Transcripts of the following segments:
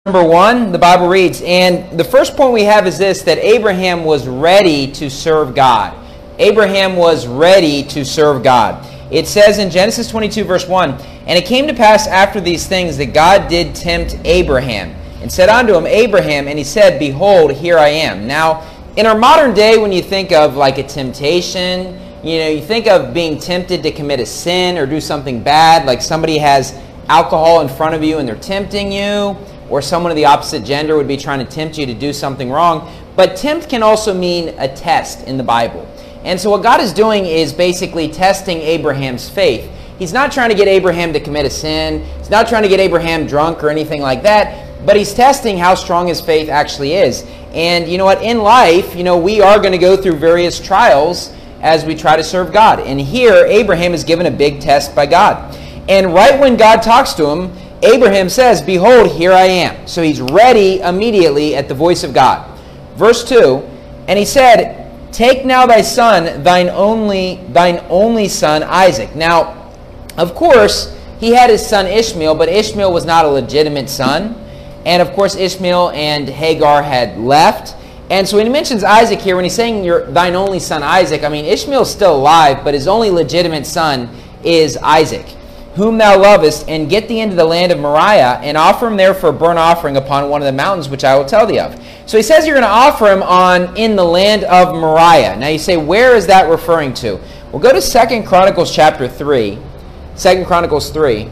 Number 1, the Bible reads, and the first point we have is this, that Abraham was ready to serve God. Abraham was ready to serve God. It says in Genesis 22, verse 1, and it came to pass after these things that God did tempt Abraham, and said unto him, Abraham, and he said, Behold, here I am. Now, in our modern day, when you think of like a temptation, you think of being tempted to commit a sin or do something bad, like somebody has alcohol in front of you and they're tempting you, or someone of the opposite gender would be trying to tempt you to do something wrong. But tempt can also mean a test in the Bible. And so what God is doing is basically testing Abraham's faith. He's not trying to get Abraham to commit a sin. He's not trying to get Abraham drunk or anything like that. But he's testing how strong his faith actually is. And you know what? In life, we are going to go through various trials as we try to serve God. And here, Abraham is given a big test by God. And right when God talks to him, Abraham says, Behold, here I am. So he's ready immediately at the voice of God. Verse 2, and he said, Take now thy son, thine only son, Isaac. Now, of course, he had his son Ishmael, but Ishmael was not a legitimate son. And of course, Ishmael and Hagar had left. And so when he mentions Isaac here, when he's saying thine only son Isaac, Ishmael's still alive, but his only legitimate son is Isaac, whom thou lovest, and get thee into the land of Moriah, and offer him there for a burnt offering upon one of the mountains which I will tell thee of. So he says you're going to offer him in the land of Moriah. Now you say, where is that referring to? Well, go to 2 Chronicles chapter 3. 2 Chronicles 3.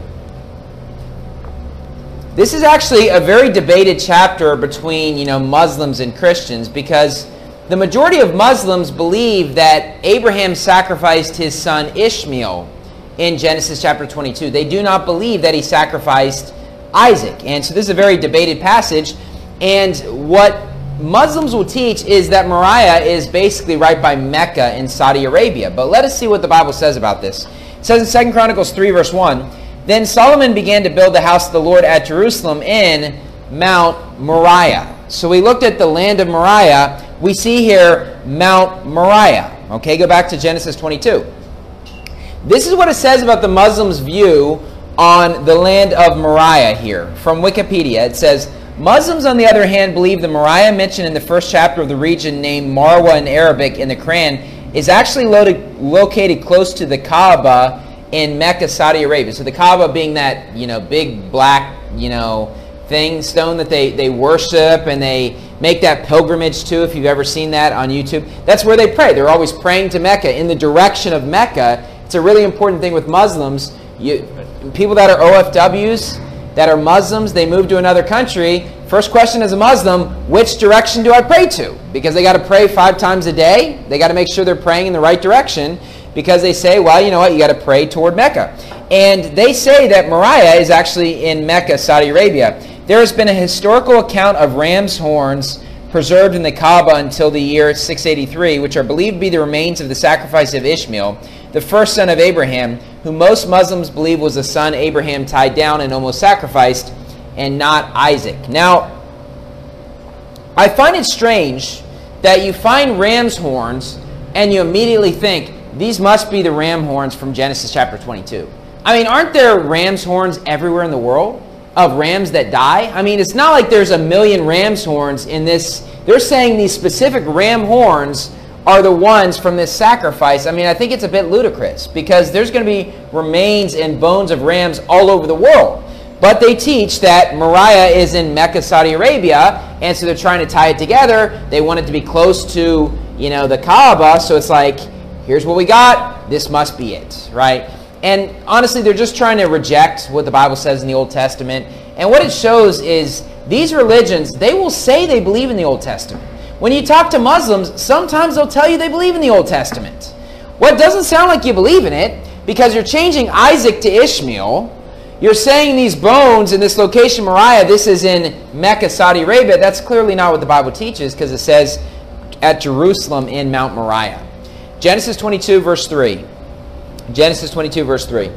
This is actually a very debated chapter between Muslims and Christians, because the majority of Muslims believe that Abraham sacrificed his son Ishmael in Genesis chapter 22. They do not believe that he sacrificed Isaac. And so this is a very debated passage. And what Muslims will teach is that Moriah is basically right by Mecca in Saudi Arabia. But let us see what the Bible says about this. It says in 2 Chronicles 3, verse 1, Then Solomon began to build the house of the Lord at Jerusalem in Mount Moriah. So we looked at the land of Moriah. We see here Mount Moriah. Okay, go back to Genesis 22. This is what it says about the Muslims' view on the land of Moriah here. From Wikipedia, it says, Muslims, on the other hand, believe the Moriah mentioned in the first chapter of the region named Marwa in Arabic in the Quran is actually located close to the Kaaba in Mecca, Saudi Arabia. So the Kaaba being that, big black, stone that they worship and they make that pilgrimage to, if you've ever seen that on YouTube. That's where they pray. They're always praying to Mecca, in the direction of Mecca. It's a really important thing with Muslims. People that are OFWs, that are Muslims, they move to another country. First question as a Muslim, which direction do I pray to? Because they got to pray 5 times a day. They got to make sure they're praying in the right direction, because they say, well, you know what, you got to pray toward Mecca. And they say that Moriah is actually in Mecca, Saudi Arabia. There has been a historical account of ram's horns preserved in the Kaaba until the year 683, which are believed to be the remains of the sacrifice of Ishmael, the first son of Abraham, who most Muslims believe was the son Abraham tied down and almost sacrificed, and not Isaac. Now, I find it strange that you find ram's horns and you immediately think, these must be the ram horns from Genesis chapter 22. Aren't there ram's horns everywhere in the world of rams that die? It's not like there's a million ram's horns in this. They're saying these specific ram horns are the ones from this sacrifice. I think it's a bit ludicrous, because there's going to be remains and bones of rams all over the world. But they teach that Moriah is in Mecca, Saudi Arabia, and so they're trying to tie it together. They want it to be close to, the Kaaba, so it's like, here's what we got, this must be it, right? And honestly, they're just trying to reject what the Bible says in the Old Testament. And what it shows is these religions, they will say they believe in the Old Testament. When you talk to Muslims, sometimes they'll tell you they believe in the Old Testament. Well, it doesn't sound like you believe in it, because you're changing Isaac to Ishmael. You're saying these bones in this location, Moriah, this is in Mecca, Saudi Arabia. That's clearly not what the Bible teaches, because it says at Jerusalem in Mount Moriah. Genesis 22, verse 3. Genesis 22, verse 3.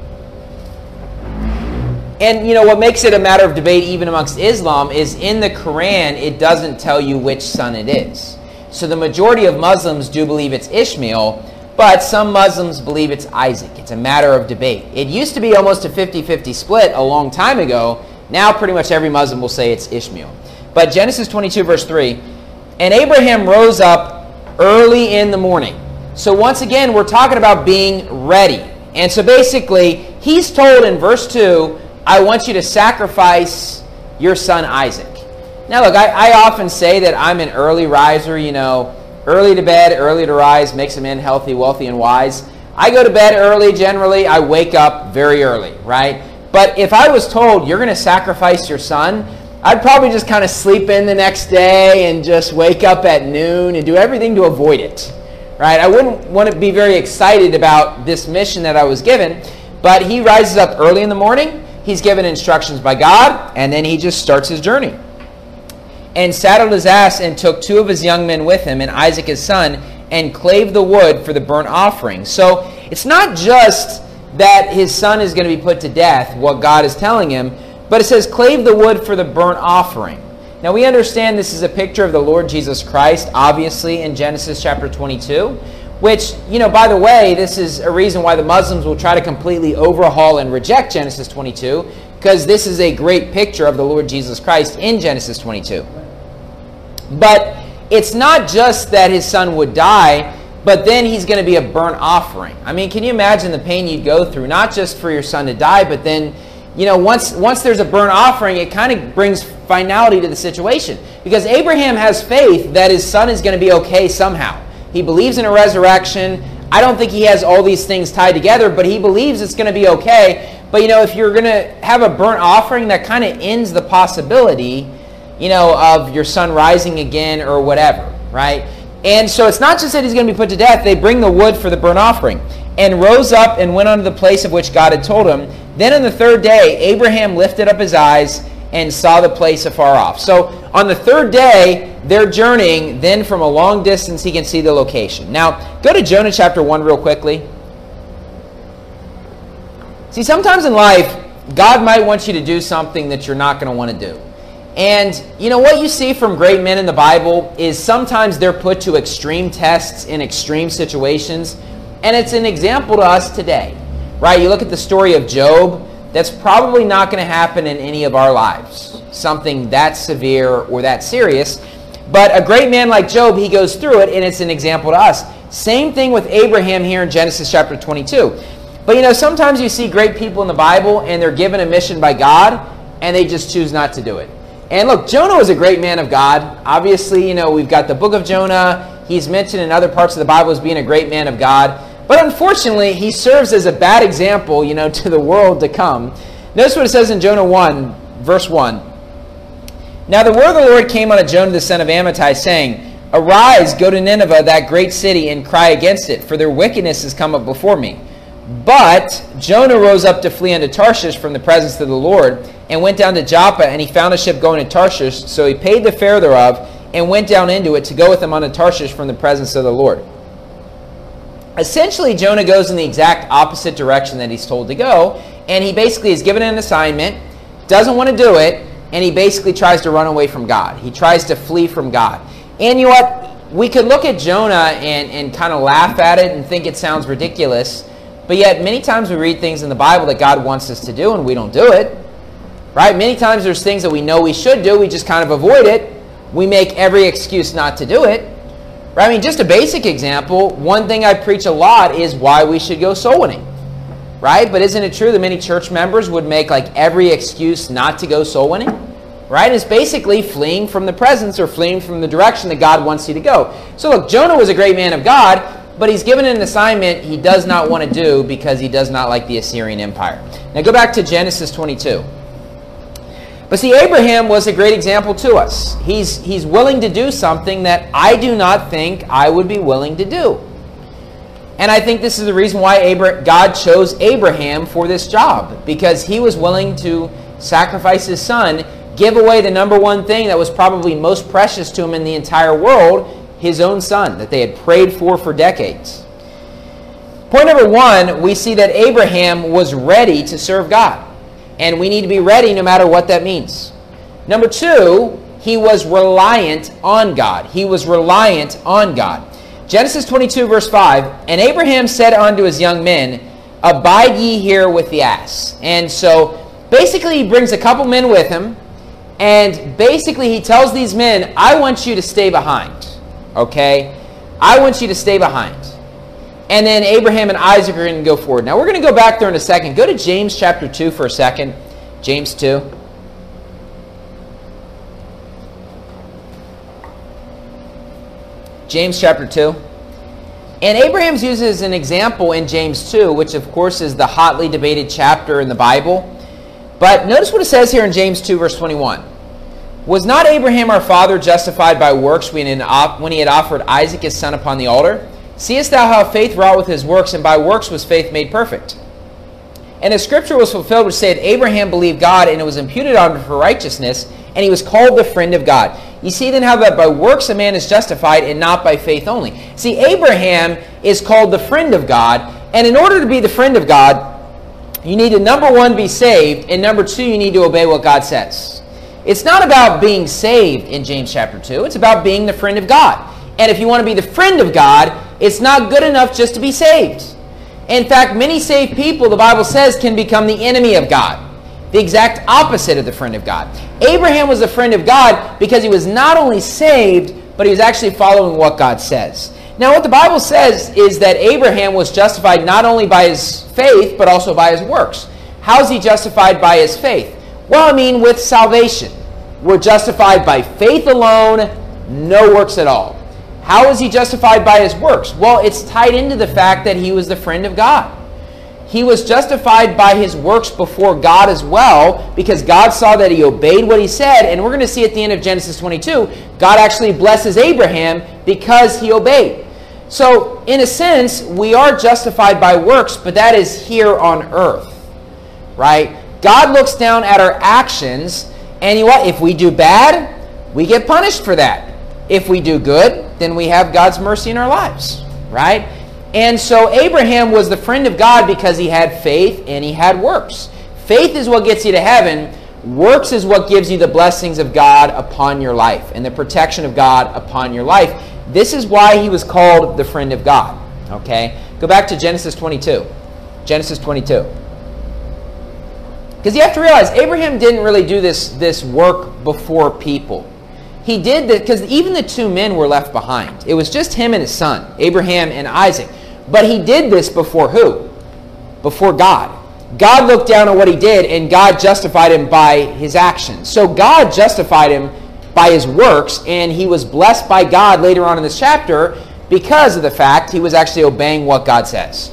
And what makes it a matter of debate even amongst Islam is in the Quran, it doesn't tell you which son it is. So the majority of Muslims do believe it's Ishmael, but some Muslims believe it's Isaac. It's a matter of debate. It used to be almost a 50-50 split a long time ago, Now pretty much every Muslim will say it's Ishmael. But Genesis 22 verse 3, and Abraham rose up early in the morning. So once again, we're talking about being ready. And so basically, he's told in verse 2, I want you to sacrifice your son Isaac. Now look, I often say that I'm an early riser, early to bed, early to rise, makes a man healthy, wealthy, and wise. I go to bed early generally. I wake up very early, right? But if I was told you're going to sacrifice your son, I'd probably just kind of sleep in the next day and just wake up at noon and do everything to avoid it, right? I wouldn't want to be very excited about this mission that I was given, but he rises up early in the morning. He's given instructions by God, and then he just starts his journey. And saddled his ass and took 2 of his young men with him and Isaac his son and clave the wood for the burnt offering. So it's not just that his son is going to be put to death, what God is telling him, but it says clave the wood for the burnt offering. Now we understand this is a picture of the Lord Jesus Christ, obviously in Genesis chapter 22, which, by the way, this is a reason why the Muslims will try to completely overhaul and reject Genesis 22, because this is a great picture of the Lord Jesus Christ in Genesis 22. But it's not just that his son would die, but then he's going to be a burnt offering. I mean, can you imagine the pain you'd go through, not just for your son to die, but then, once there's a burnt offering, it kind of brings finality to the situation. Because Abraham has faith that his son is going to be okay somehow. He believes in a resurrection. I don't think he has all these things tied together, but he believes it's going to be okay. But, if you're going to have a burnt offering, that kind of ends the possibility, of your son rising again or whatever, right? And so it's not just that he's going to be put to death. They bring the wood for the burnt offering and rose up and went unto the place of which God had told him. Then on the 3rd day, Abraham lifted up his eyes and saw the place afar off. So on the 3rd day, they're journeying. Then from a long distance, he can see the location. Now, go to Jonah chapter 1 real quickly. See, sometimes in life, God might want you to do something that you're not going to want to do. And what you see from great men in the Bible is sometimes they're put to extreme tests in extreme situations. And it's an example to us today, right? You look at the story of Job, that's probably not going to happen in any of our lives, something that severe or that serious. But a great man like Job, he goes through it, and it's an example to us. Same thing with Abraham here in Genesis chapter 22. But sometimes you see great people in the Bible, and they're given a mission by God, and they just choose not to do it. And look, Jonah was a great man of God. Obviously, we've got the book of Jonah. He's mentioned in other parts of the Bible as being a great man of God. But unfortunately, he serves as a bad example, to the world to come. Notice what it says in Jonah 1, verse 1. Now the word of the Lord came unto Jonah the son of Amittai, saying, Arise, go to Nineveh, that great city, and cry against it, for their wickedness is come up before me. But Jonah rose up to flee unto Tarshish from the presence of the Lord, and went down to Joppa, and he found a ship going to Tarshish. So he paid the fare thereof, and went down into it to go with him unto Tarshish from the presence of the Lord. Essentially, Jonah goes in the exact opposite direction that he's told to go, and he basically is given an assignment, doesn't want to do it, and he basically tries to run away from God. He tries to flee from God. And you know what? We could look at Jonah and kind of laugh at it and think it sounds ridiculous, but yet many times we read things in the Bible that God wants us to do, and we don't do it. Right? Many times there's things that we know we should do, we just kind of avoid it. We make every excuse not to do it. Right? I mean, just a basic example, one thing I preach a lot is why we should go soul winning. Right? But isn't it true that many church members would make like every excuse not to go soul winning? Right? It's basically fleeing from the presence or fleeing from the direction that God wants you to go. So look, Jonah was a great man of God, but he's given an assignment he does not want to do because he does not like the Assyrian Empire. Now go back to Genesis 22. But see, Abraham was a great example to us. He's willing to do something that I do not think I would be willing to do. And I think this is the reason why God chose Abraham for this job, because he was willing to sacrifice his son, give away the number one thing that was probably most precious to him in the entire world, his own son, that they had prayed for decades. Point number one, we see that Abraham was ready to serve God. And we need to be ready no matter what that means. Number two, he was reliant on God. He was reliant on God. Genesis 22, verse 5, And Abraham said unto his young men, Abide ye here with the ass. And so basically he brings a couple men with him, and basically he tells these men, I want you to stay behind, okay? I want you to stay behind. And then Abraham and Isaac are going to go forward. Now we're going to go back there in a second. Go to James chapter 2 for a second. James 2. James chapter 2. And Abraham's used as an example in James 2, which of course is the hotly debated chapter in the Bible. But notice what it says here in James 2 verse 21. Was not Abraham our father justified by works when he had offered Isaac his son upon the altar? Seest thou how faith wrought with his works, and by works was faith made perfect? And the scripture was fulfilled which said, Abraham believed God, and it was imputed unto him for righteousness, and he was called the friend of God. You see then how that by works a man is justified, and not by faith only. See, Abraham is called the friend of God, and in order to be the friend of God, you need to, number one, be saved, and number two, you need to obey what God says. It's not about being saved in James chapter 2. It's about being the friend of God. And if you want to be the friend of God, it's not good enough just to be saved. In fact, many saved people, the Bible says, can become the enemy of God. The exact opposite of the friend of God. Abraham was a friend of God because he was not only saved, but he was actually following what God says. Now, what the Bible says is that Abraham was justified not only by his faith, but also by his works. How is he justified by his faith? Well, I mean, with salvation. We're justified by faith alone, no works at all. How is he justified by his works? Well, it's tied into the fact that he was the friend of God. He was justified by his works before God as well, because God saw that he obeyed what he said, and we're going to see at the end of Genesis 22, God actually blesses Abraham because he obeyed. So, in a sense, we are justified by works, but that is here on earth, right? God looks down at our actions, and you know what? If we do bad, we get punished for that. If we do good, then we have God's mercy in our lives, right? And so Abraham was the friend of God because he had faith and he had works. Faith is what gets you to heaven. Works is what gives you the blessings of God upon your life and the protection of God upon your life. This is why he was called the friend of God. Okay? Go back to Genesis 22. Genesis 22. Because you have to realize, Abraham didn't really do this work before people. He did that because even the two men were left behind. It was just him and his son, Abraham and Isaac. But he did this before who? Before God. God looked down on what he did, and God justified him by his actions. So God justified him by his works, and he was blessed by God later on in this chapter because of the fact he was actually obeying what God says.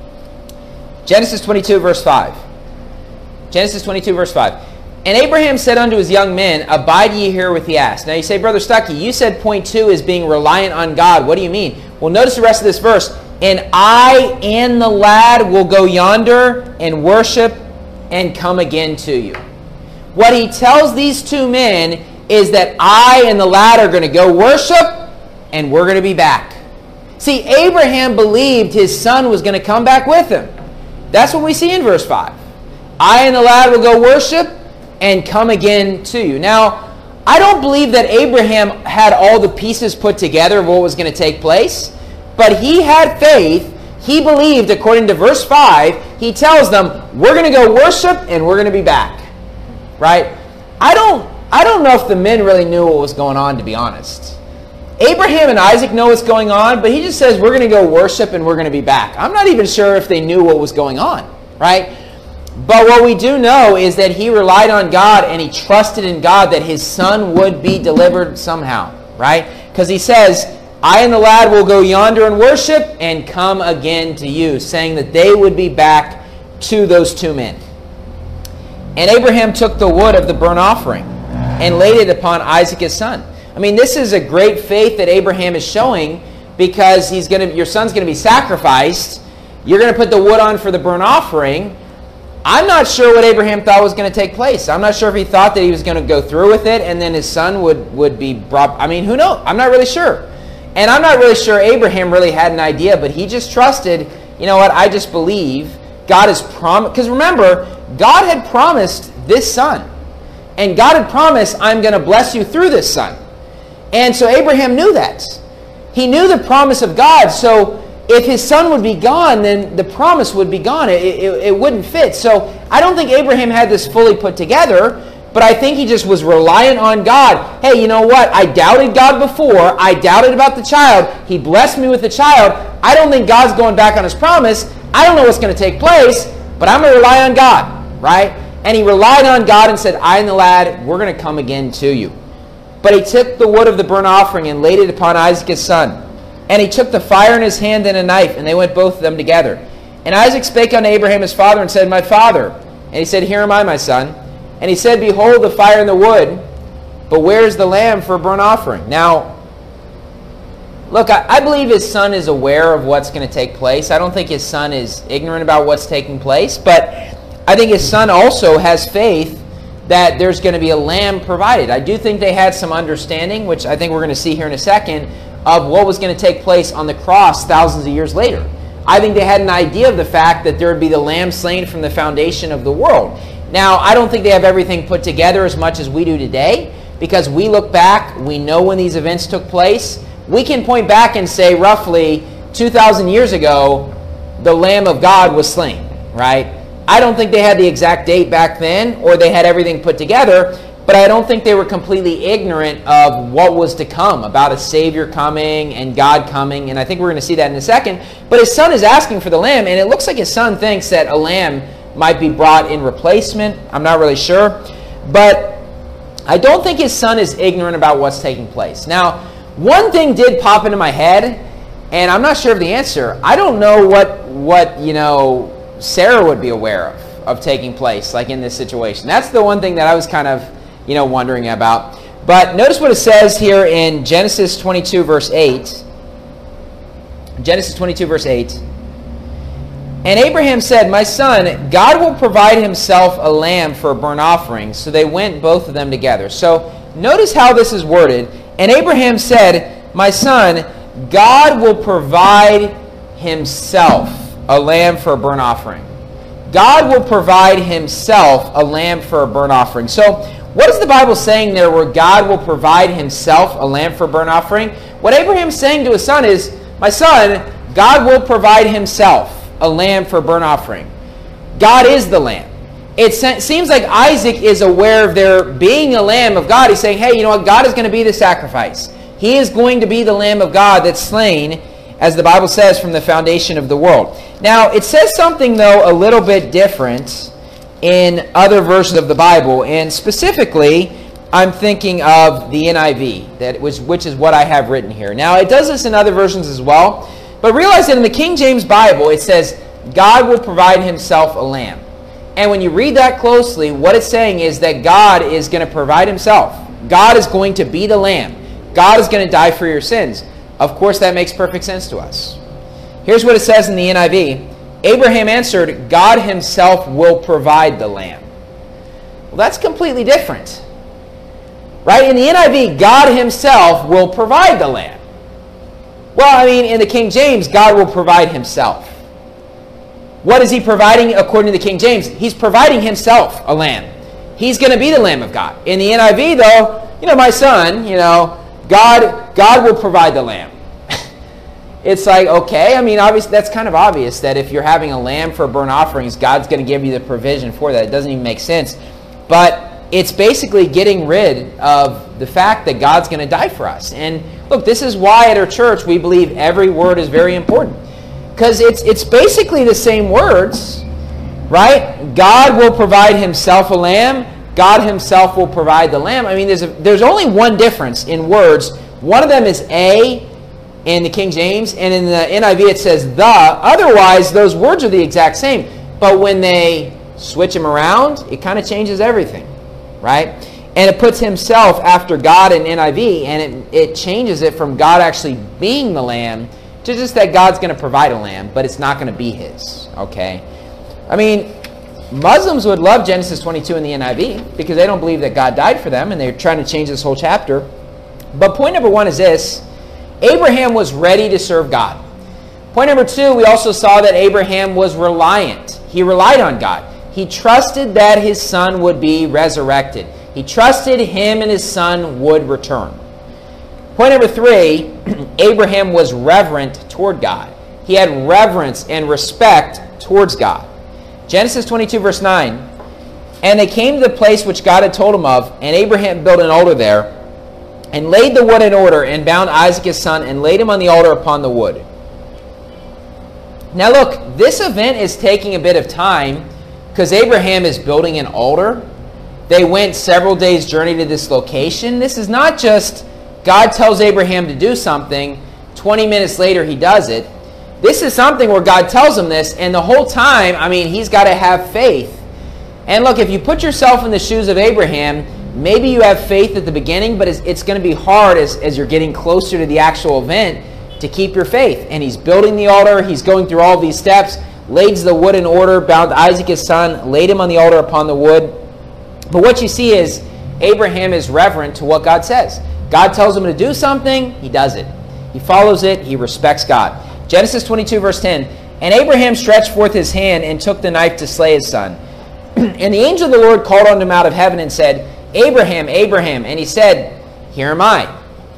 Genesis 22, verse 5. Genesis 22, verse 5. And Abraham said unto his young men, Abide ye here with the ass. Now you say, Brother Stuckey, you said point 2 is being reliant on God. What do you mean? Well, notice the rest of this verse. And I and the lad will go yonder and worship and come again to you. What he tells these two men is that I and the lad are going to go worship and we're going to be back. See, Abraham believed his son was going to come back with him. That's what we see in verse 5. I and the lad will go worship and come again to you. Now, I don't believe that Abraham had all the pieces put together of what was going to take place, but he had faith. He believed, according to verse 5, he tells them, we're going to go worship and we're going to be back. Right? I don't know if the men really knew what was going on, to be honest. Abraham and Isaac know what's going on, but he just says, we're going to go worship and we're going to be back. I'm not even sure if they knew what was going on. Right? But what we do know is that he relied on God and he trusted in God that his son would be delivered somehow, right? Because he says, I and the lad will go yonder and worship and come again to you, saying that they would be back to those two men. And Abraham took the wood of the burnt offering and laid it upon Isaac his son. I mean, this is a great faith that Abraham is showing because your son's going to be sacrificed. You're going to put the wood on for the burnt offering. I'm not sure what Abraham thought was going to take place. I'm not sure if he thought that he was going to go through with it and then his son would be brought. I mean, who knows? I'm not really sure. And I'm not really sure Abraham really had an idea, but he just trusted, you know what, I just believe God has promised. Because remember, God had promised this son. And God had promised, I'm going to bless you through this son. And so Abraham knew that. He knew the promise of God. So if his son would be gone, then the promise would be gone. It wouldn't fit. So I don't think Abraham had this fully put together, but I think he just was reliant on God. Hey, you know what? I doubted God before. I doubted about the child. He blessed me with the child. I don't think God's going back on his promise. I don't know what's going to take place, but I'm going to rely on God, right? And he relied on God and said, I and the lad, we're going to come again to you. But he took the wood of the burnt offering and laid it upon Isaac his son. And he took the fire in his hand and a knife, and they went both of them together. And Isaac spake unto Abraham his father and said, My father. And he said, Here am I, my son. And he said, Behold the fire and the wood, but where is the lamb for a burnt offering? Now, look, I believe his son is aware of what's going to take place. I don't think his son is ignorant about what's taking place, but I think his son also has faith that there's going to be a lamb provided. I do think they had some understanding, which I think we're going to see here in a second, of what was going to take place on the cross thousands of years later. I think they had an idea of the fact that there would be the lamb slain from the foundation of the world. Now, I don't think they have everything put together as much as we do today, because we look back, we know when these events took place. We can point back and say roughly 2,000 years ago, the Lamb of God was slain, right? I don't think they had the exact date back then, or they had everything put together, but I don't think they were completely ignorant of what was to come, about a Savior coming and God coming, and I think we're going to see that in a second. But his son is asking for the lamb, and it looks like his son thinks that a lamb might be brought in replacement. I'm not really sure, but I don't think his son is ignorant about what's taking place. Now, one thing did pop into my head, and I'm not sure of the answer. I don't know what Sarah would be aware of taking place, like in this situation. That's the one thing that I was kind of, wondering about. But notice what it says here in Genesis 22, verse 8. Genesis 22, verse 8. And Abraham said, My son, God will provide himself a lamb for a burnt offering. So they went both of them together. So notice how this is worded. And Abraham said, My son, God will provide himself a lamb for a burnt offering. God will provide himself a lamb for a burnt offering. So what is the Bible saying there where God will provide himself a lamb for a burnt offering? What Abraham's saying to his son is, My son, God will provide himself a lamb for a burnt offering. God is the lamb. It seems like Isaac is aware of there being a lamb of God. He's saying, hey, you know what? God is going to be the sacrifice. He is going to be the lamb of God that's slain, as the Bible says, from the foundation of the world. Now, it says something, though, a little bit different in other versions of the Bible, and specifically, I'm thinking of the NIV, which is what I have written here. Now, it does this in other versions as well, but realize that in the King James Bible, it says, God will provide himself a lamb. And when you read that closely, what it's saying is that God is going to provide himself. God is going to be the lamb. God is going to die for your sins. Of course, that makes perfect sense to us. Here's what it says in the NIV. Abraham answered, God himself will provide the lamb. Well, that's completely different. Right? In the NIV, God himself will provide the lamb. Well, in the King James, God will provide himself. What is he providing according to the King James? He's providing himself a lamb. He's going to be the Lamb of God. In the NIV, though, my son, God will provide the lamb. It's like, okay, obviously that's kind of obvious that if you're having a lamb for burnt offerings, God's going to give you the provision for that. It doesn't even make sense. But it's basically getting rid of the fact that God's going to die for us. And look, this is why at our church we believe every word is very important. Because it's basically the same words, right? God will provide himself a lamb. God himself will provide the lamb. There's only one difference in words. One of them is a in the King James, and in the NIV it says the. Otherwise, those words are the exact same. But when they switch them around, it kind of changes everything, right? And it puts himself after God in NIV, and it changes it from God actually being the lamb to just that God's going to provide a lamb, but it's not going to be his, okay? Muslims would love Genesis 22 in the NIV because they don't believe that God died for them, and they're trying to change this whole chapter. But point number one is this. Abraham was ready to serve God. Point number two, we also saw that Abraham was reliant. He relied on God. He trusted that his son would be resurrected. He trusted him and his son would return. Point number three, Abraham was reverent toward God. He had reverence and respect towards God. Genesis 22, verse 9. And they came to the place which God had told him of, and Abraham built an altar there, and laid the wood in order, and bound Isaac his son, and laid him on the altar upon the wood. Now look, this event is taking a bit of time, because Abraham is building an altar. They went several days' journey to this location. This is not just God tells Abraham to do something, 20 minutes later he does it. This is something where God tells him this, and the whole time, I mean, he's got to have faith. And look, if you put yourself in the shoes of Abraham, maybe you have faith at the beginning, but it's going to be hard as you're getting closer to the actual event to keep your faith. And he's building the altar, he's going through all these steps, lays the wood in order, bound Isaac his son, laid him on the altar upon the wood. But what you see is Abraham is reverent to what God says. God tells him to do something, he does it. He follows it, he respects God. Genesis 22, verse 10. And Abraham stretched forth his hand and took the knife to slay his son. And the angel of the Lord called unto him out of heaven and said, Abraham, Abraham. And he said, Here am I.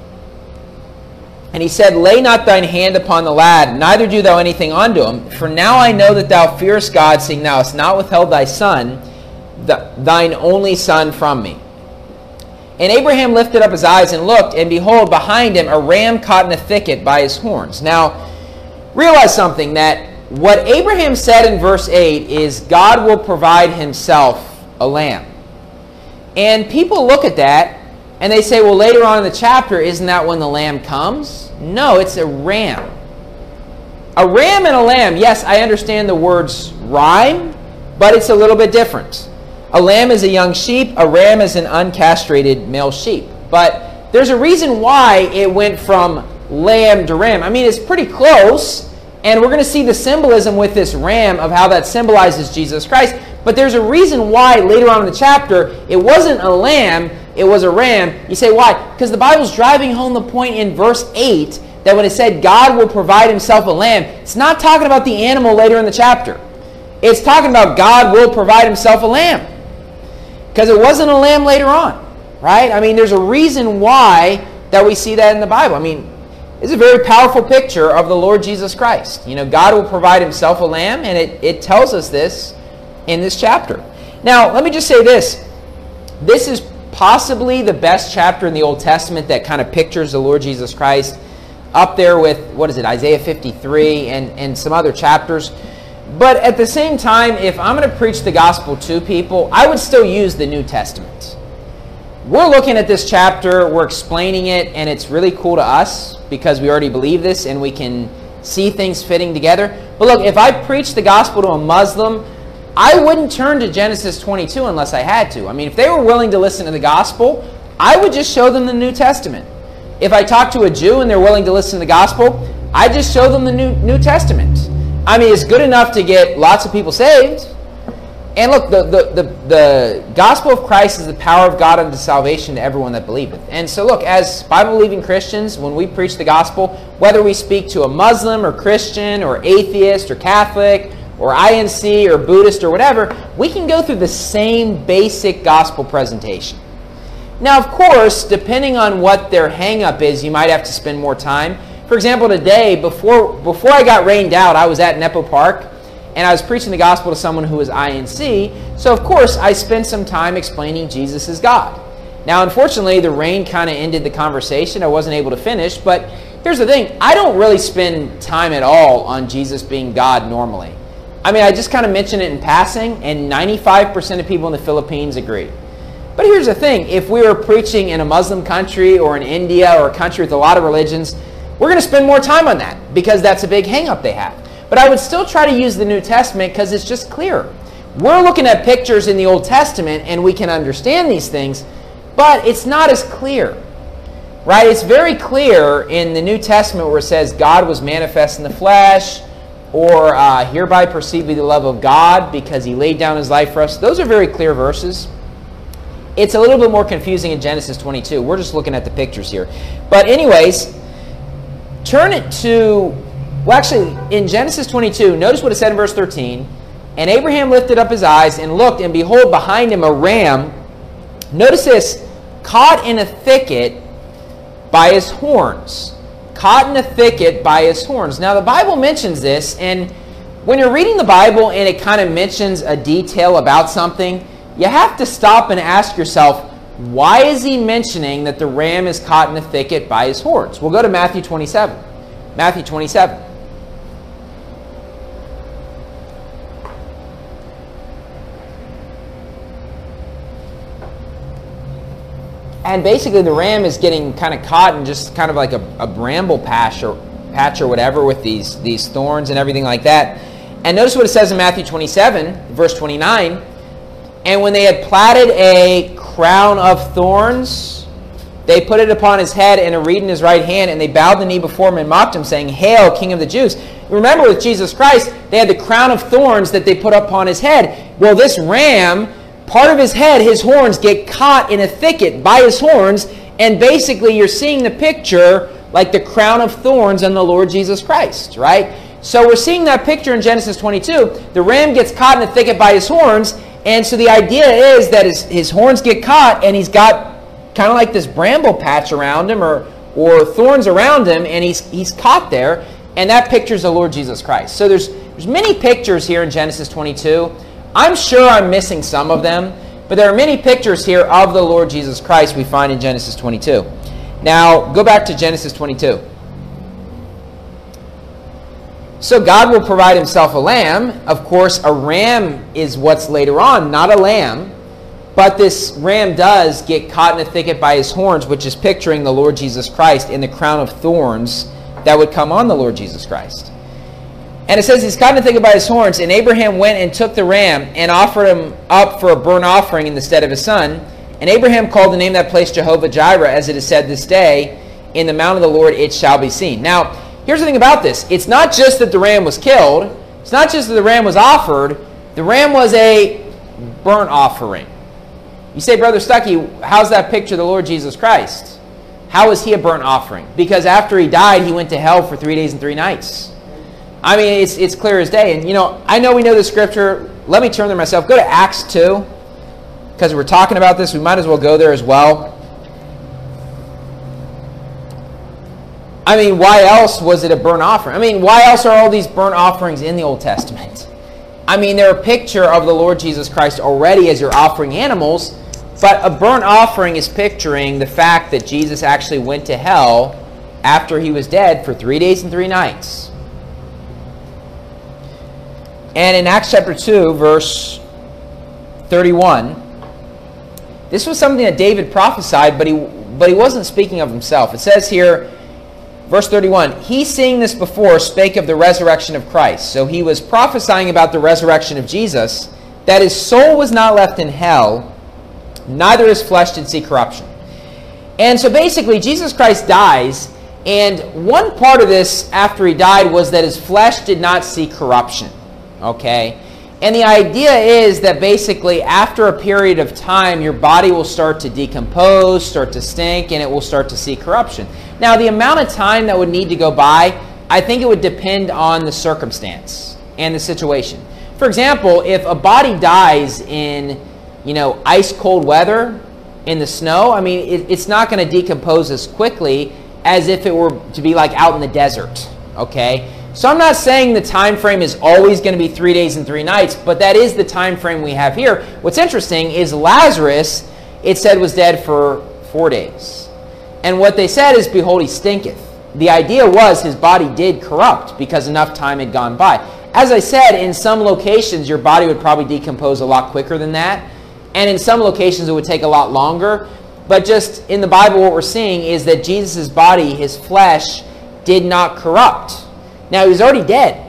And he said, Lay not thine hand upon the lad, neither do thou anything unto him. For now I know that thou fearest God, seeing thou hast not withheld thy son, thine only son, from me. And Abraham lifted up his eyes and looked, and behold, behind him a ram caught in a thicket by his horns. Now, realize something, that what Abraham said in verse 8 is God will provide himself a lamb. And people look at that and they say, well, later on in the chapter, isn't that when the lamb comes? No, it's a ram. A ram and a lamb, yes, I understand the words rhyme, but it's a little bit different. A lamb is a young sheep, a ram is an uncastrated male sheep. But there's a reason why it went from lamb to ram. I mean, it's pretty close, and we're going to see the symbolism with this ram of how that symbolizes Jesus Christ. But there's a reason why later on in the chapter it wasn't a lamb, it was a ram. You say, why? Because the Bible's driving home the point in verse 8 that when it said God will provide himself a lamb, it's not talking about the animal later in the chapter. It's talking about God will provide himself a lamb. Because it wasn't a lamb later on, right? I mean, there's a reason why that we see that in the Bible. I mean, it's a very powerful picture of the Lord Jesus Christ. You know, God will provide himself a lamb, and it tells us this in this chapter. Now, let me just say this. This is possibly the best chapter in the Old Testament that kind of pictures the Lord Jesus Christ, up there with, Isaiah 53 and some other chapters. But at the same time, if I'm going to preach the gospel to people, I would still use the New Testament. We're looking at this chapter, we're explaining it, and it's really cool to us because we already believe this and we can see things fitting together. But look, if I preach the gospel to a Muslim, I wouldn't turn to Genesis 22 unless I had to. I mean, if they were willing to listen to the gospel, I would just show them the New Testament. If I talk to a Jew and they're willing to listen to the gospel, I just show them the New Testament. I mean, it's good enough to get lots of people saved. And look, the gospel of Christ is the power of God unto salvation to everyone that believeth. And so look, as Bible-believing Christians, when we preach the gospel, whether we speak to a Muslim or Christian or atheist or Catholic or INC or Buddhist or whatever, we can go through the same basic gospel presentation. Now, of course, depending on what their hang-up is, you might have to spend more time. For example, today, before I got rained out, I was at Nepo Park, and I was preaching the gospel to someone who was INC, so of course I spent some time explaining Jesus is God. Now, unfortunately, the rain kind of ended the conversation. I wasn't able to finish, but here's the thing. I don't really spend time at all on Jesus being God normally. I mean, I just kind of mention it in passing, and 95% of people in the Philippines agree. But here's the thing. If we were preaching in a Muslim country or in India or a country with a lot of religions, we're going to spend more time on that because that's a big hang-up they have. But I would still try to use the New Testament because it's just clearer. We're looking at pictures in the Old Testament and we can understand these things, but it's not as clear. Right? It's very clear in the New Testament where it says God was manifest in the flesh, or hereby perceive we the love of God because he laid down his life for us. Those are very clear verses. It's a little bit more confusing in Genesis 22. We're just looking at the pictures here. But anyways, turn it to, well, actually, in Genesis 22, notice what it said in verse 13. And Abraham lifted up his eyes and looked, and behold, behind him a ram, notice this, caught in a thicket by his horns. caught in a thicket by his horns. Now, the Bible mentions this, and when you're reading the Bible and it kind of mentions a detail about something, you have to stop and ask yourself, why is he mentioning that the ram is caught in a thicket by his horns? We'll go to Matthew 27. Matthew 27. And basically the ram is getting kind of caught in just kind of like a bramble patch or whatever with these thorns and everything like that. And notice what it says in Matthew 27, verse 29. And when they had platted a crown of thorns, they put it upon his head and a reed in his right hand, and they bowed the knee before him and mocked him, saying, Hail, King of the Jews. Remember, with Jesus Christ, they had the crown of thorns that they put upon his head. Well, this ram, part of his head, his horns, get caught in a thicket by his horns, and basically you're seeing the picture like the crown of thorns on the Lord Jesus Christ, right? So we're seeing that picture in Genesis 22. The ram gets caught in a thicket by his horns, and so the idea is that his horns get caught, and he's got kind of like this bramble patch around him or thorns around him, and he's caught there, and that pictures the Lord Jesus Christ. So there's many pictures here in Genesis 22. I'm sure I'm missing some of them, but there are many pictures here of the Lord Jesus Christ we find in Genesis 22. Now, go back to Genesis 22. So God will provide himself a lamb. Of course, a ram is what's later on, not a lamb. But this ram does get caught in a thicket by his horns, which is picturing the Lord Jesus Christ in the crown of thorns that would come on the Lord Jesus Christ. And it says he's caught in a thicket by his horns, and Abraham went and took the ram and offered him up for a burnt offering in the stead of his son. And Abraham called the name of that place Jehovah-Jireh, as it is said this day, in the mount of the Lord it shall be seen. Now, here's the thing about this. It's not just that the ram was killed. It's not just that the ram was offered. The ram was a burnt offering. You say, Brother Stuckey, how's that picture of the Lord Jesus Christ? How is he a burnt offering? Because after he died, he went to hell for 3 days and 3 nights. I mean, it's clear as day. And, I know we know the scripture. Let me turn there myself. Go to Acts 2. Because we're talking about this, we might as well go there as well. I mean, why else was it a burnt offering? I mean, why else are all these burnt offerings in the Old Testament? I mean, they're a picture of the Lord Jesus Christ already as you're offering animals, but a burnt offering is picturing the fact that Jesus actually went to hell after he was dead for 3 days and 3 nights. And in Acts chapter 2, verse 31, this was something that David prophesied, but he wasn't speaking of himself. It says here, verse 31, he seeing this before spake of the resurrection of Christ. So he was prophesying about the resurrection of Jesus, that his soul was not left in hell, neither his flesh did see corruption. And so basically, Jesus Christ dies, and one part of this after he died was that his flesh did not see corruption. Okay? And the idea is that basically after a period of time, your body will start to decompose, start to stink, and it will start to see corruption. Now, the amount of time that would need to go by, I think it would depend on the circumstance and the situation. For example, if a body dies in, ice cold weather, in the snow, I mean, it's not going to decompose as quickly as if it were to be like out in the desert, okay? So I'm not saying the time frame is always going to be 3 days and 3 nights, but that is the time frame we have here. What's interesting is Lazarus, it said, was dead for 4 days. And what they said is, behold, he stinketh. The idea was his body did corrupt because enough time had gone by. As I said, in some locations, your body would probably decompose a lot quicker than that. And in some locations, it would take a lot longer. But just in the Bible, what we're seeing is that Jesus' body, his flesh, did not corrupt. Now, he was already dead.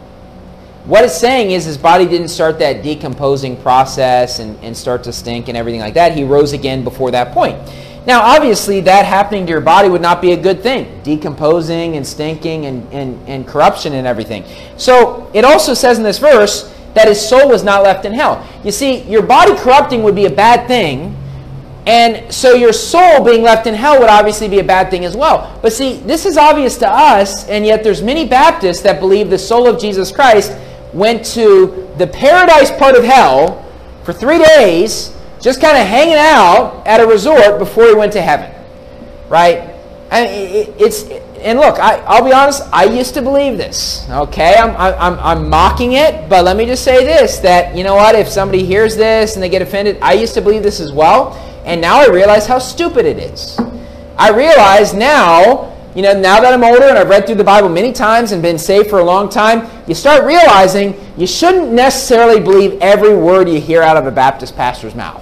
What it's saying is his body didn't start that decomposing process and start to stink and everything like that. He rose again before that point. Now, obviously, that happening to your body would not be a good thing. Decomposing and stinking and corruption and everything. So, it also says in this verse that his soul was not left in hell. You see, your body corrupting would be a bad thing. And so your soul being left in hell would obviously be a bad thing as well. But see, this is obvious to us, and yet there's many Baptists that believe the soul of Jesus Christ went to the paradise part of hell for 3 days, just kind of hanging out at a resort before he went to heaven. Right? And look, I'll be honest, I used to believe this, okay? I'm mocking it, but let me just say this, that, you know what, if somebody hears this and they get offended, I used to believe this as well, and now I realize how stupid it is. I realize now, now that I'm older and I've read through the Bible many times and been saved for a long time, you start realizing you shouldn't necessarily believe every word you hear out of a Baptist pastor's mouth.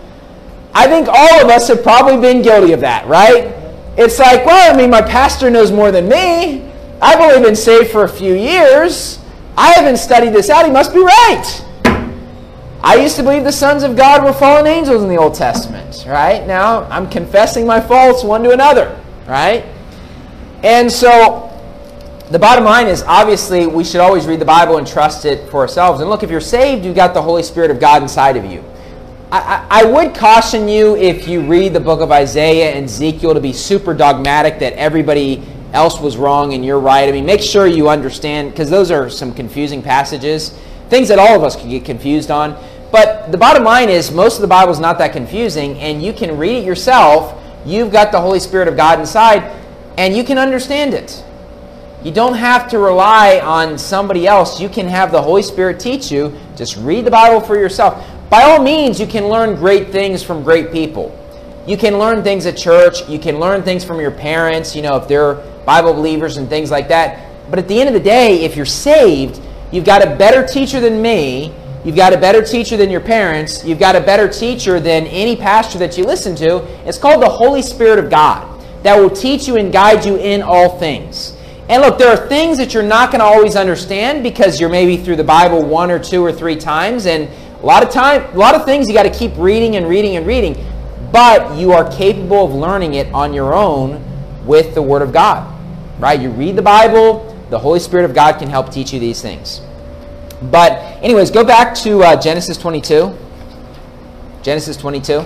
I think all of us have probably been guilty of that, right? It's like, well, my pastor knows more than me. I've only been saved for a few years. I haven't studied this out. He must be right. I used to believe the sons of God were fallen angels in the Old Testament, right? Now I'm confessing my faults one to another, right? And so the bottom line is, obviously, we should always read the Bible and trust it for ourselves. And look, if you're saved, you've got the Holy Spirit of God inside of you. I would caution you, if you read the book of Isaiah and Ezekiel, to be super dogmatic that everybody else was wrong and you're right. Make sure you understand, because those are some confusing passages, things that all of us could get confused on. But the bottom line is, most of the Bible is not that confusing, and you can read it yourself. You've got the Holy Spirit of God inside, and you can understand it. You don't have to rely on somebody else. You can have the Holy Spirit teach you. Just read the Bible for yourself. By all means, you can learn great things from great people. You can learn things at church. You can learn things from your parents, if they're Bible believers and things like that. But at the end of the day, if you're saved, you've got a better teacher than me. You've got a better teacher than your parents. You've got a better teacher than any pastor that you listen to. It's called the Holy Spirit of God, that will teach you and guide you in all things. And look, there are things that you're not going to always understand because you're maybe through the Bible 1 or 2 or 3 times, and a lot of things you got to keep reading and reading and reading, but you are capable of learning it on your own with the Word of God, right? You read the Bible, the Holy Spirit of God can help teach you these things. But anyways, go back to Genesis 22. Genesis 22.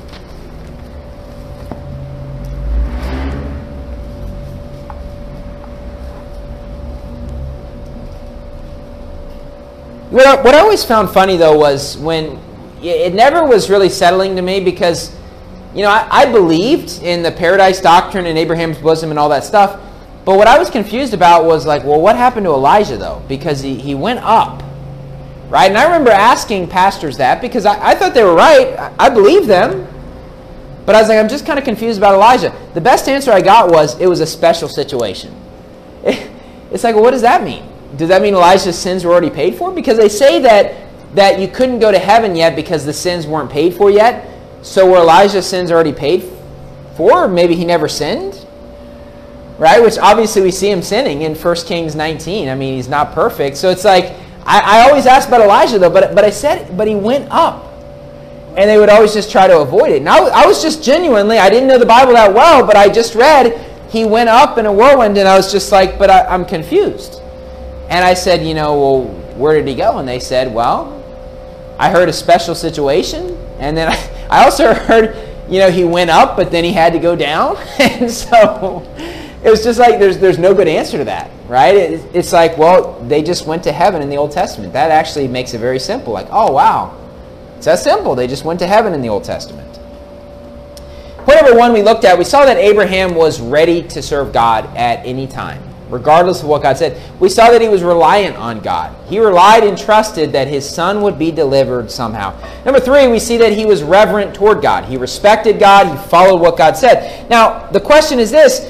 What I always found funny, though, was when it never was really settling to me, because, I believed in the paradise doctrine and Abraham's bosom and all that stuff. But what I was confused about was like, well, what happened to Elijah, though? Because he went up, right? And I remember asking pastors that because I thought they were right. I believed them. But I was like, I'm just kind of confused about Elijah. The best answer I got was, it was a special situation. It's like, well, what does that mean? Does that mean Elijah's sins were already paid for? Because they say that you couldn't go to heaven yet because the sins weren't paid for yet. So were Elijah's sins already paid for? Or maybe he never sinned? Right? Which obviously we see him sinning in 1 Kings 19. He's not perfect. So it's like, I always ask about Elijah, though, but I said, but he went up. And they would always just try to avoid it. And I was just genuinely, I didn't know the Bible that well, but I just read, he went up in a whirlwind, and I was just like, but I'm confused. And I said, well, where did he go? And they said, well, I heard a special situation. And then I also heard, he went up, but then he had to go down. And so it was just like, there's no good answer to that, right? It's like, well, they just went to heaven in the Old Testament. That actually makes it very simple. Like, oh, wow. It's that simple. They just went to heaven in the Old Testament. Point number 1 we looked at, we saw that Abraham was ready to serve God at any time, regardless of what God said. We saw that he was reliant on God. He relied and trusted that his son would be delivered somehow. Number 3, we see that he was reverent toward God. He respected God. He followed what God said. Now, the question is this.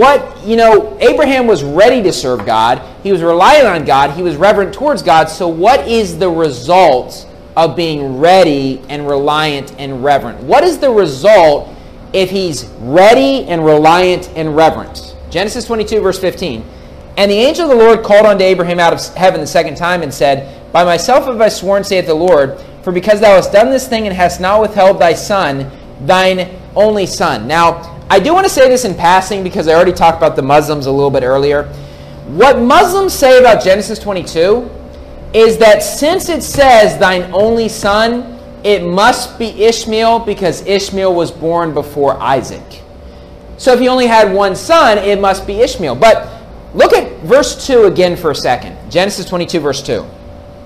Abraham was ready to serve God. He was reliant on God. He was reverent towards God. So what is the result of being ready and reliant and reverent? What is the result if he's ready and reliant and reverent? Genesis 22, verse 15. And the angel of the Lord called unto Abraham out of heaven the second time and said, By myself have I sworn, saith the Lord, for because thou hast done this thing and hast not withheld thy son, thine only son. Now, I do want to say this in passing because I already talked about the Muslims a little bit earlier. What Muslims say about Genesis 22 is that since it says thine only son, it must be Ishmael because Ishmael was born before Isaac. So if he only had one son, it must be Ishmael. But look at verse 2 again for a second. Genesis 22, verse 2.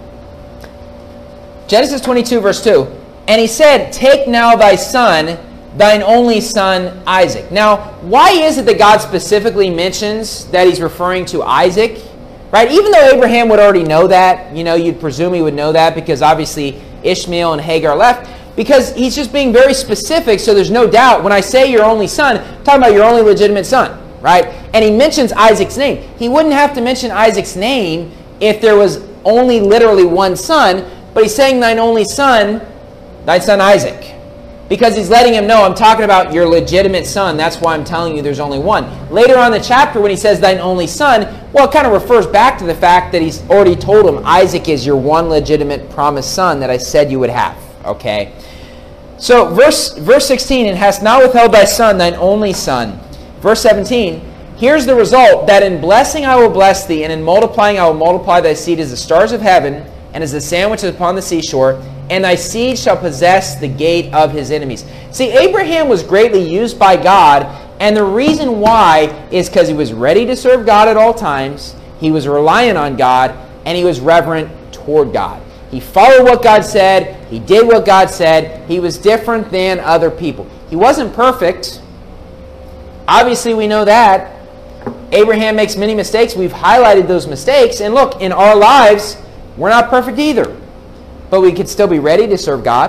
Genesis 22, verse 2. And he said, Take now thy son, thine only son Isaac. Now, why is it that God specifically mentions that he's referring to Isaac? Right? Even though Abraham would already know that, you'd presume he would know that because obviously Ishmael and Hagar left. Because he's just being very specific, so there's no doubt. When I say your only son, I'm talking about your only legitimate son, right? And he mentions Isaac's name. He wouldn't have to mention Isaac's name if there was only literally one son, but he's saying thine only son, thy son Isaac. Because he's letting him know, I'm talking about your legitimate son. That's why I'm telling you there's only one. Later on in the chapter, when he says thine only son, well, it kind of refers back to the fact that he's already told him, Isaac is your one legitimate promised son that I said you would have. Okay? So, verse 16, and hast not withheld thy son, thine only son. Verse 17, here's the result, that in blessing I will bless thee, and in multiplying I will multiply thy seed as the stars of heaven, and as the sand which is upon the seashore, and thy seed shall possess the gate of his enemies. See, Abraham was greatly used by God, and the reason why is because he was ready to serve God at all times, he was reliant on God, and he was reverent toward God. He followed what God said, he did what God said, he was different than other people. He wasn't perfect. Obviously, we know that. Abraham makes many mistakes. We've highlighted those mistakes, and look, in our lives, we're not perfect either. But we could still be ready to serve God.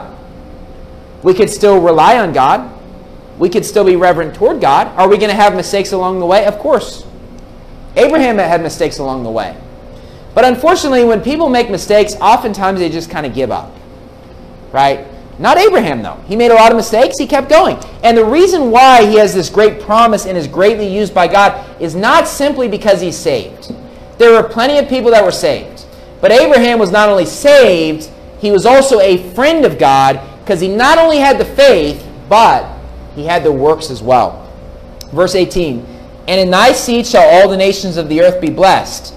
We could still rely on God. We could still be reverent toward God. Are we going to have mistakes along the way? Of course. Abraham had mistakes along the way. But unfortunately, when people make mistakes, oftentimes they just kind of give up. Right? Not Abraham, though. He made a lot of mistakes. He kept going. And the reason why he has this great promise and is greatly used by God is not simply because he's saved. There were plenty of people that were saved. But Abraham was not only saved, he was also a friend of God because he not only had the faith, but he had the works as well. Verse 18, and in thy seed shall all the nations of the earth be blessed.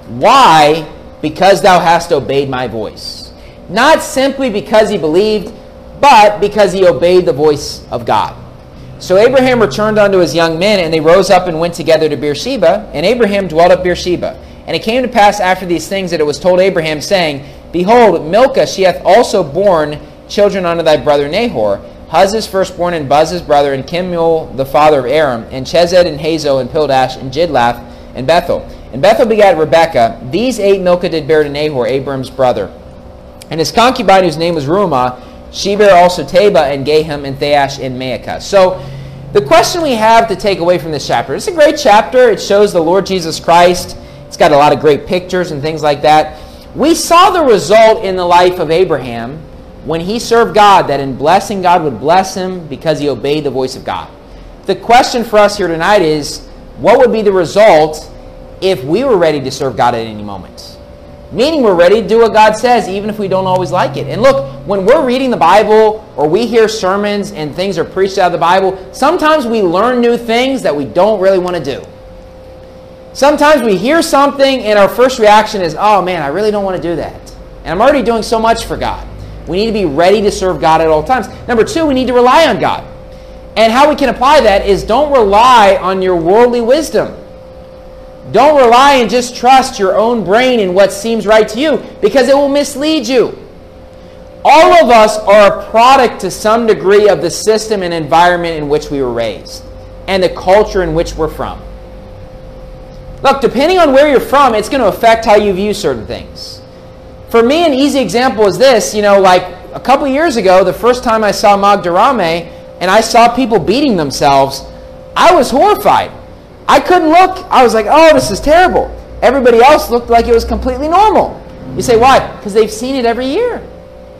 Why? Because thou hast obeyed my voice. Not simply because he believed, but because he obeyed the voice of God. So Abraham returned unto his young men, and they rose up and went together to Beersheba, and Abraham dwelt at Beersheba. And it came to pass after these things that it was told Abraham, saying, Behold, Milcah, she hath also borne children unto thy brother Nahor, Huz's firstborn, and Buz's brother, and Kemuel the father of Aram, and Chesed, and Hazo, and Pildash, and Jidlaph, and Bethel. And Bethel begat Rebekah. These 8 Milcah did bear to Nahor, Abram's brother. And his concubine, whose name was Reumah, she bare also Taba, and Gaham, and Thaash, and Maacah. So the question we have to take away from this chapter, it's a great chapter. It shows the Lord Jesus Christ. It's got a lot of great pictures and things like that. We saw the result in the life of Abraham when he served God, that in blessing, God would bless him because he obeyed the voice of God. The question for us here tonight is, what would be the result if we were ready to serve God at any moment? Meaning we're ready to do what God says, even if we don't always like it. And look, when we're reading the Bible or we hear sermons and things are preached out of the Bible, sometimes we learn new things that we don't really want to do. Sometimes we hear something and our first reaction is, oh man, I really don't want to do that. And I'm already doing so much for God. We need to be ready to serve God at all times. Number 2, we need to rely on God. And how we can apply that is don't rely on your worldly wisdom. Don't rely and just trust your own brain in what seems right to you, because it will mislead you. All of us are a product to some degree of the system and environment in which we were raised and the culture in which we're from. Look, depending on where you're from, it's going to affect how you view certain things. For me, an easy example is this. Like a couple years ago, the first time I saw Magdarame and I saw people beating themselves, I was horrified. I couldn't look. I was like, oh, this is terrible. Everybody else looked like it was completely normal. You say, why? Because they've seen it every year.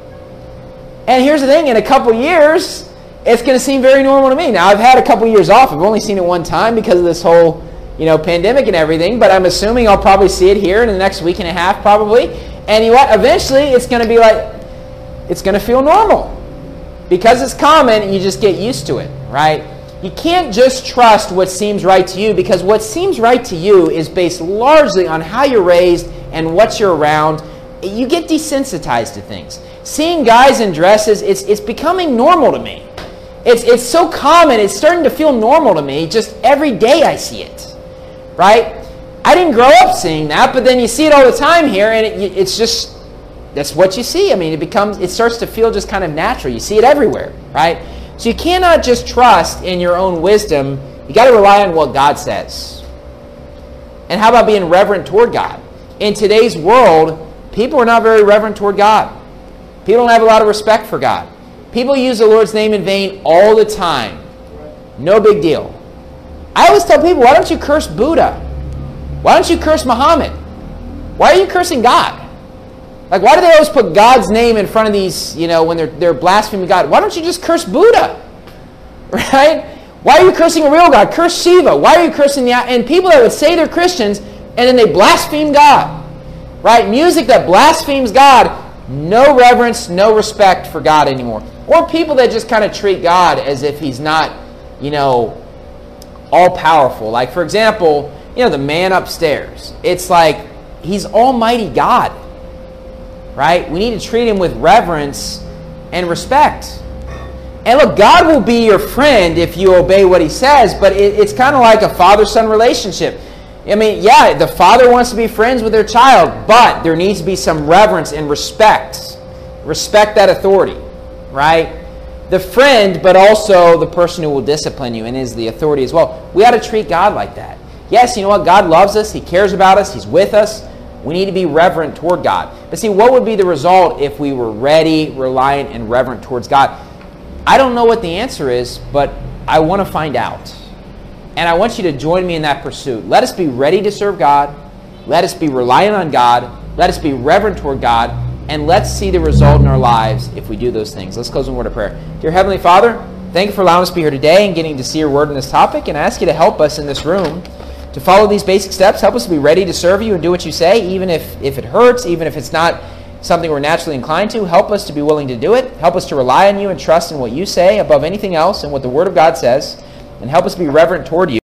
And here's the thing, in a couple years, it's going to seem very normal to me. Now, I've had a couple years off. I've only seen it one time because of this whole pandemic and everything, but I'm assuming I'll probably see it here in the next week and a half probably. And you know what? Eventually, it's going to be like, it's going to feel normal. Because it's common, you just get used to it, right? You can't just trust what seems right to you, because what seems right to you is based largely on how you're raised and what you're around. You get desensitized to things. Seeing guys in dresses, it's becoming normal to me. It's so common, it's starting to feel normal to me. Just every day I see it, right? I didn't grow up seeing that, but then you see it all the time here, and it's just, that's what you see. I mean, it starts to feel just kind of natural. You see it everywhere, right? So you cannot just trust in your own wisdom. You got to rely on what God says. And how about being reverent toward God? In today's world, people are not very reverent toward God. People don't have a lot of respect for God. People use the Lord's name in vain all the time. No big deal. I always tell people, why don't you curse Buddha? Why don't you curse Muhammad? Why are you cursing God? Like, why do they always put God's name in front of these, when they're blaspheming God? Why don't you just curse Buddha? Right? Why are you cursing a real God? Curse Shiva. Why are you cursing and people that would say they're Christians and then they blaspheme God? Right? Music that blasphemes God, no reverence, no respect for God anymore. Or people that just kind of treat God as if he's not, all-powerful. Like, for example, the man upstairs. It's like he's Almighty God. Right? We need to treat him with reverence and respect. And look, God will be your friend if you obey what he says, but it's kind of like a father-son relationship. I mean, yeah, the father wants to be friends with their child, but there needs to be some reverence and respect. Respect that authority, right? The friend, but also the person who will discipline you and is the authority as well. We ought to treat God like that. Yes, you know what? God loves us. He cares about us. He's with us. We need to be reverent toward God. But see, what would be the result if we were ready, reliant, and reverent towards God? I don't know what the answer is, but I want to find out. And I want you to join me in that pursuit. Let us be ready to serve God. Let us be reliant on God. Let us be reverent toward God. And let's see the result in our lives if we do those things. Let's close in a word of prayer. Dear Heavenly Father, thank you for allowing us to be here today and getting to see your word on this topic. And I ask you to help us in this room to follow these basic steps. Help us to be ready to serve you and do what you say, even if it hurts, even if it's not something we're naturally inclined to. Help us to be willing to do it. Help us to rely on you and trust in what you say above anything else and what the Word of God says. And help us be reverent toward you.